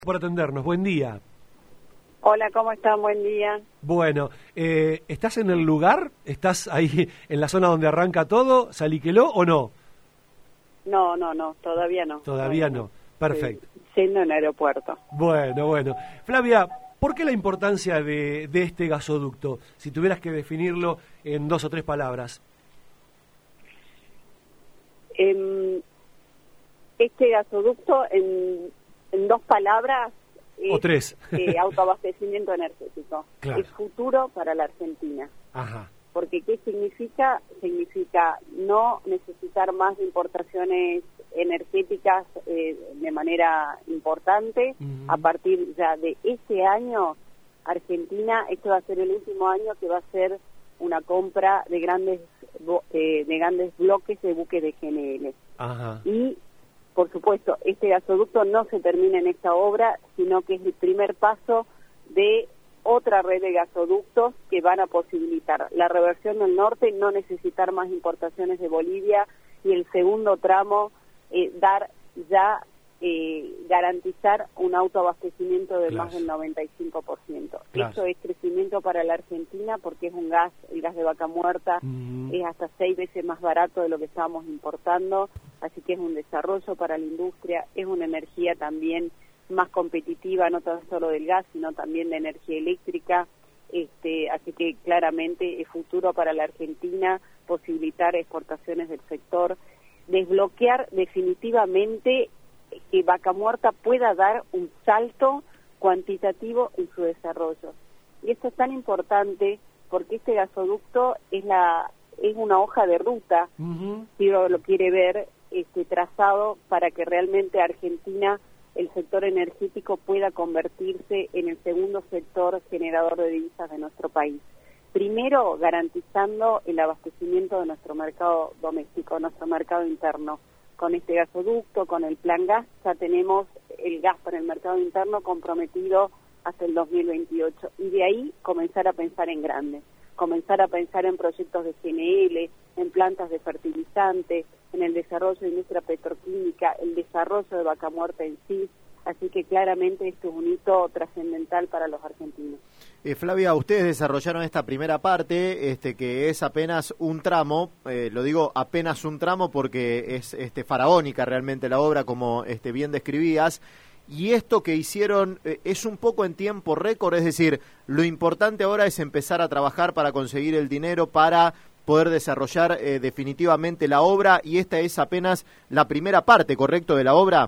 Por atendernos, buen día. Hola, ¿cómo están? Buen día. Bueno, ¿estás en el lugar? ¿Estás ahí en la zona donde arranca todo? ¿Saliqueló o no? No, todavía no. Todavía no. Perfecto. Siendo en aeropuerto. Bueno. Flavia, ¿por qué la importancia de este gasoducto? Si tuvieras que definirlo en 2 o 3 palabras. Este gasoducto, en 2 palabras, O 3. autoabastecimiento energético. Claro. Es futuro para la Argentina. Ajá. Porque ¿qué significa? Significa no necesitar más importaciones energéticas de manera importante. A partir ya de este año, Argentina, este va a ser el último año que va a ser una compra de grandes bloques de buques de GNL. Ajá. Y, por supuesto, este gasoducto no se termina en esta obra, sino que es el primer paso de otra red de gasoductos que van a posibilitar la reversión del norte, no necesitar más importaciones de Bolivia, y el segundo tramo garantizar un autoabastecimiento de más del 95%. Claro. Eso es crecimiento para la Argentina porque es el gas de vaca muerta es hasta 6 veces más barato de lo que estábamos importando, así que es un desarrollo para la industria, es una energía también más competitiva, no tan solo del gas, sino también de energía eléctrica, así que claramente es futuro para la Argentina, posibilitar exportaciones del sector, desbloquear definitivamente que Vaca Muerta pueda dar un salto cuantitativo en su desarrollo. Y esto es tan importante porque este gasoducto es una hoja de ruta, si uno lo quiere ver, trazado para que realmente Argentina, el sector energético, pueda convertirse en el segundo sector generador de divisas de nuestro país. Primero, garantizando el abastecimiento de nuestro mercado doméstico, nuestro mercado interno. Con este gasoducto, con el Plan Gas, ya tenemos el gas para el mercado interno comprometido hasta el 2028. Y de ahí comenzar a pensar en grande, comenzar a pensar en proyectos de GNL, en plantas de fertilizantes, en el desarrollo de industria petroquímica, el desarrollo de Vaca Muerta en sí. Así que claramente esto es un hito trascendental para los argentinos. Flavia, ustedes desarrollaron esta primera parte, que es apenas un tramo, lo digo apenas un tramo porque es faraónica realmente la obra, como bien describías, y esto que hicieron es un poco en tiempo récord, es decir, lo importante ahora es empezar a trabajar para conseguir el dinero para poder desarrollar definitivamente la obra, y esta es apenas la primera parte, ¿correcto?, de la obra.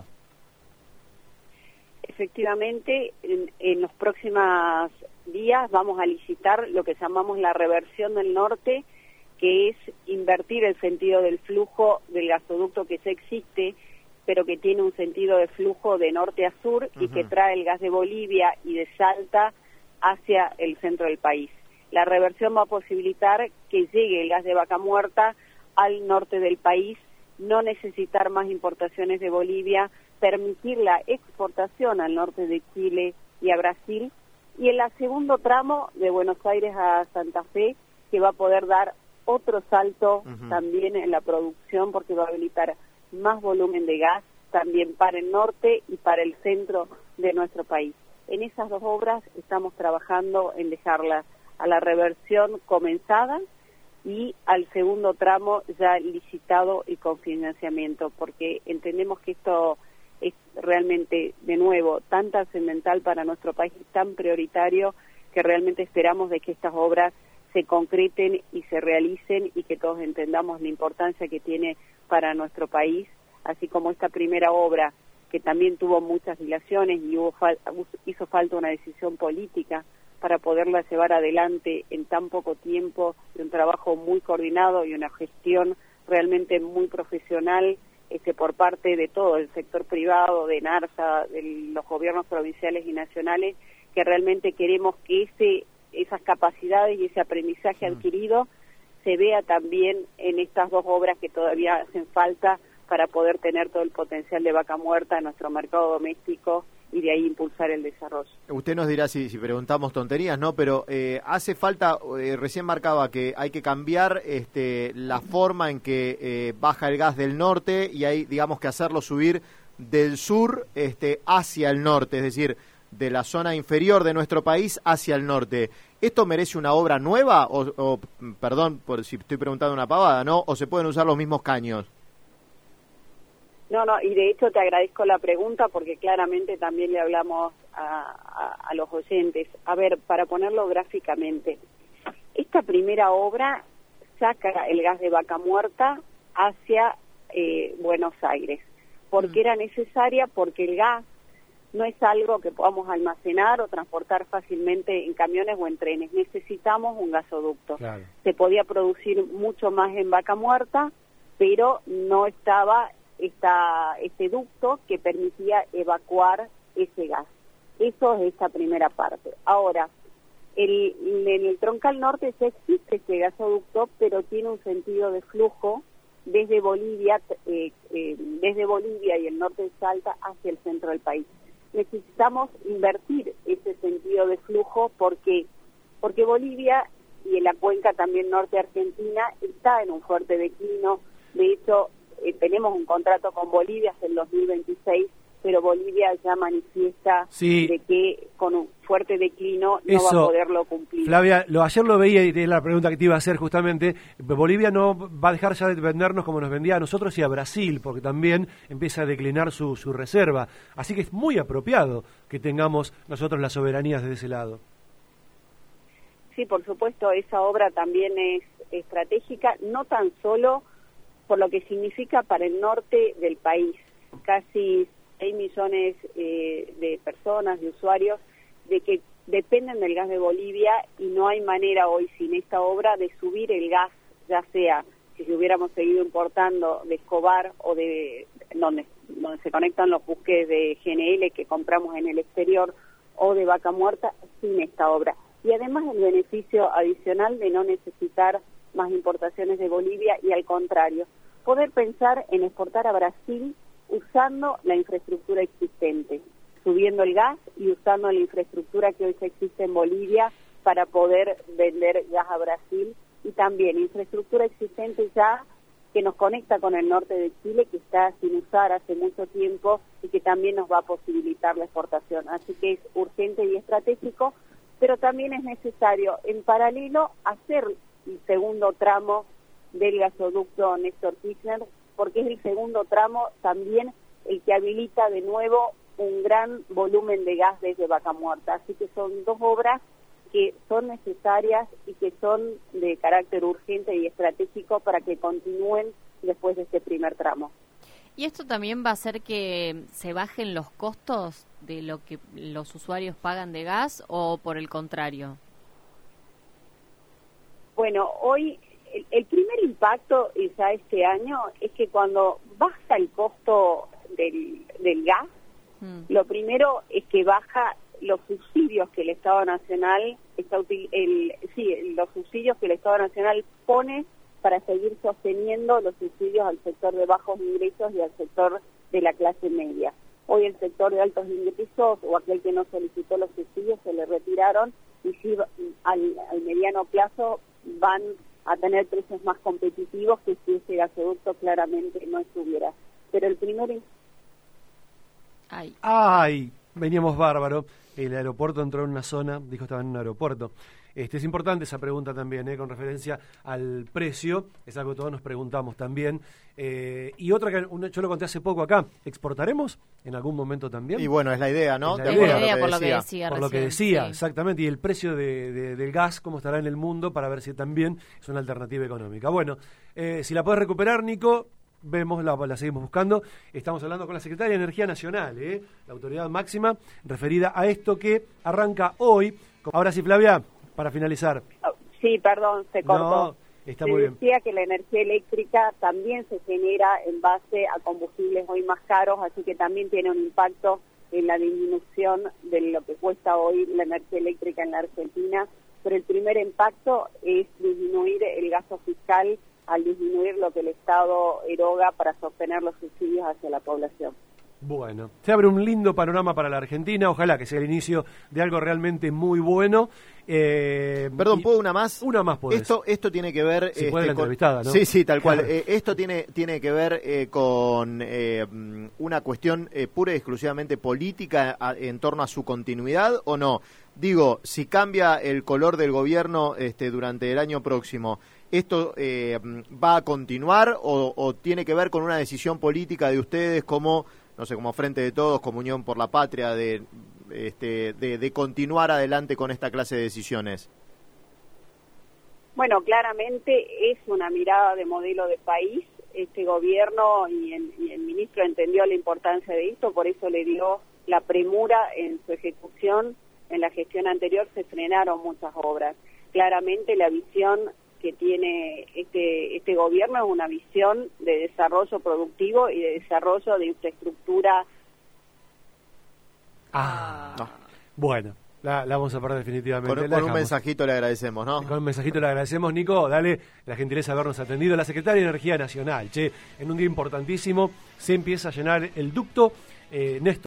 Efectivamente, en los próximos días vamos a licitar lo que llamamos la reversión del norte, que es invertir el sentido del flujo del gasoducto que ya existe, pero que tiene un sentido de flujo de norte a sur y que trae el gas de Bolivia y de Salta hacia el centro del país. La reversión va a posibilitar que llegue el gas de Vaca Muerta al norte del país, no necesitar más importaciones de Bolivia, permitir la exportación al norte de Chile y a Brasil, y en el segundo tramo de Buenos Aires a Santa Fe, que va a poder dar otro salto también en la producción, porque va a habilitar más volumen de gas también para el norte y para el centro de nuestro país. En esas 2 obras estamos trabajando en dejarlas a la reversión comenzada y al segundo tramo ya licitado y con financiamiento, porque entendemos que esto es realmente, de nuevo, tan trascendental para nuestro país, tan prioritario, que realmente esperamos de que estas obras se concreten y se realicen y que todos entendamos la importancia que tiene para nuestro país, así como esta primera obra, que también tuvo muchas dilaciones y hizo falta una decisión política para poderla llevar adelante en tan poco tiempo, de un trabajo muy coordinado y una gestión realmente muy profesional, por parte de todo el sector privado, de NARSA, de los gobiernos provinciales y nacionales, que realmente queremos que esas capacidades y ese aprendizaje adquirido se vea también en estas 2 obras que todavía hacen falta para poder tener todo el potencial de Vaca Muerta en nuestro mercado doméstico y de ahí impulsar el desarrollo. Usted nos dirá si preguntamos tonterías, ¿no? Pero hace falta, recién marcaba que hay que cambiar la forma en que baja el gas del norte y hay, digamos, que hacerlo subir del sur hacia el norte, es decir, de la zona inferior de nuestro país hacia el norte. ¿Esto merece una obra nueva o perdón por si estoy preguntando una pavada, ¿no? ¿O se pueden usar los mismos caños? No, y de hecho te agradezco la pregunta porque claramente también le hablamos a los oyentes. A ver, para ponerlo gráficamente, esta primera obra saca el gas de Vaca Muerta hacia Buenos Aires. ¿Por qué era necesaria? Porque el gas no es algo que podamos almacenar o transportar fácilmente en camiones o en trenes. Necesitamos un gasoducto. Claro. Se podía producir mucho más en Vaca Muerta, pero no estaba este ducto que permitía evacuar ese gas. Eso es esta primera parte. Ahora, en el Troncal Norte ya existe ese gasoducto, pero tiene un sentido de flujo desde Bolivia y el norte de Salta hacia el centro del país. Necesitamos invertir ese sentido de flujo porque Bolivia y en la cuenca también norte argentina está en un fuerte declino. De hecho, tenemos un contrato con Bolivia hasta el 2026, pero Bolivia ya manifiesta de que con un fuerte declino no va a poderlo cumplir. Flavia, ayer lo veía y era la pregunta que te iba a hacer justamente. Bolivia no va a dejar ya de vendernos como nos vendía a nosotros y a Brasil, porque también empieza a declinar su reserva. Así que es muy apropiado que tengamos nosotros las soberanías de ese lado. Sí, por supuesto, esa obra también es estratégica, no tan solo por lo que significa para el norte del país. Casi 6 millones de personas, de usuarios, de que dependen del gas de Bolivia y no hay manera hoy sin esta obra de subir el gas, ya sea si hubiéramos seguido importando de Escobar o de donde se conectan los buques de GNL que compramos en el exterior o de Vaca Muerta sin esta obra. Y además el beneficio adicional de no necesitar más importaciones de Bolivia y al contrario, poder pensar en exportar a Brasil usando la infraestructura existente, subiendo el gas y usando la infraestructura que hoy ya existe en Bolivia para poder vender gas a Brasil y también infraestructura existente ya que nos conecta con el norte de Chile, que está sin usar hace mucho tiempo y que también nos va a posibilitar la exportación. Así que es urgente y estratégico, pero también es necesario en paralelo hacer el segundo tramo del gasoducto Néstor Kirchner, porque es el segundo tramo también el que habilita de nuevo un gran volumen de gas desde Vaca Muerta. Así que son dos obras que son necesarias y que son de carácter urgente y estratégico para que continúen después de este primer tramo. ¿Y esto también va a hacer que se bajen los costos de lo que los usuarios pagan de gas o por el contrario? Bueno, hoy el primer impacto ya este año es que cuando baja el costo del gas, lo primero es que baja los subsidios que el Estado Nacional los subsidios que el Estado Nacional pone para seguir sosteniendo los subsidios al sector de bajos ingresos y al sector de la clase media. Hoy el sector de altos ingresos o aquel que no solicitó los subsidios se le retiraron y sí, al mediano plazo van a tener precios más competitivos que si ese gasoducto claramente no estuviera. Pero el primer... ¡Ay! Veníamos bárbaro. El aeropuerto entró en una zona, dijo estaba en un aeropuerto. Es importante esa pregunta también, con referencia al precio, es algo que todos nos preguntamos también. Y otra que yo lo conté hace poco acá, ¿exportaremos en algún momento también? Y bueno, es la idea, ¿no? Es la idea por lo que decía Por lo que decía, exactamente, y el precio del gas, cómo estará en el mundo, para ver si también es una alternativa económica. Bueno, si la podés recuperar, Nico, vemos, la seguimos buscando. Estamos hablando con la Secretaria de Energía Nacional, la autoridad máxima, referida a esto que arranca hoy. Ahora sí, Flavia, para finalizar. Sí, perdón, se cortó. No, está muy bien. Decía que la energía eléctrica también se genera en base a combustibles hoy más caros, así que también tiene un impacto en la disminución de lo que cuesta hoy la energía eléctrica en la Argentina. Pero el primer impacto es disminuir el gasto fiscal al disminuir lo que el Estado eroga para sostener los subsidios hacia la población. Bueno, se abre un lindo panorama para la Argentina, ojalá que sea el inicio de algo realmente muy bueno. Perdón, ¿puedo una más? Una más podés. Esto tiene que ver... Si puede la entrevistada, ¿no? Sí, tal cual. Esto tiene que ver con una cuestión pura y exclusivamente política en torno a su continuidad, ¿o no? Digo, si cambia el color del gobierno durante el año próximo, ¿esto va a continuar o tiene que ver con una decisión política de ustedes como, no sé, como Frente de Todos, como Unión por la Patria, de continuar adelante con esta clase de decisiones? Bueno, claramente es una mirada de modelo de país. Este gobierno y el ministro entendió la importancia de esto, por eso le dio la premura en su ejecución. En la gestión anterior se frenaron muchas obras. Claramente la visión que tiene este gobierno es una visión de desarrollo productivo y de desarrollo de infraestructura. No. Bueno, la vamos a perder definitivamente. Con un mensajito le agradecemos, ¿no? Con un mensajito le agradecemos, Nico. Dale la gentileza de habernos atendido. La Secretaria de Energía Nacional, en un día importantísimo, se empieza a llenar el ducto. Néstor.